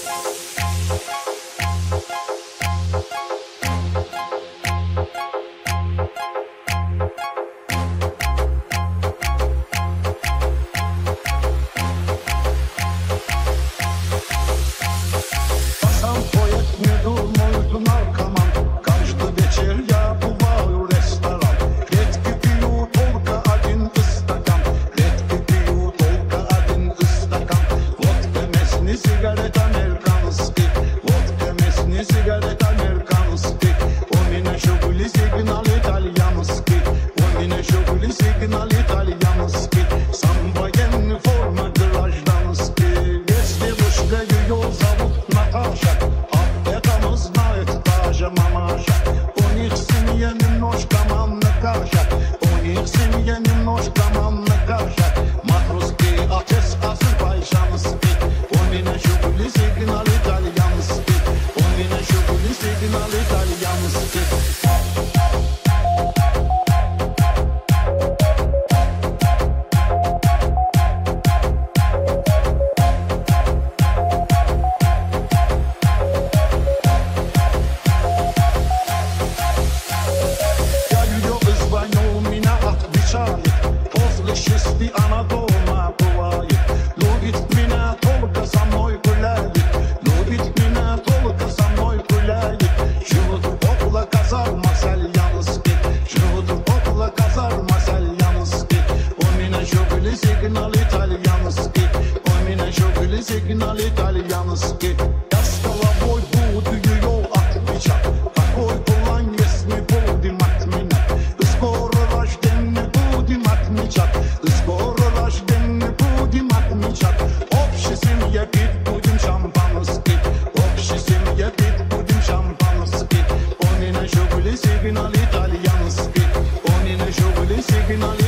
Сигнал итальянский. Я с головой буду ее отвечать. Такой план, если будем отменять. Скоро рождение будем отмечать. Скоро рождение будем отмечать. Общей семье пить будем шампанский. Общей семье пить будем шампанский. Он и на шубли сигнал итальянский. Он и на шубли сигнал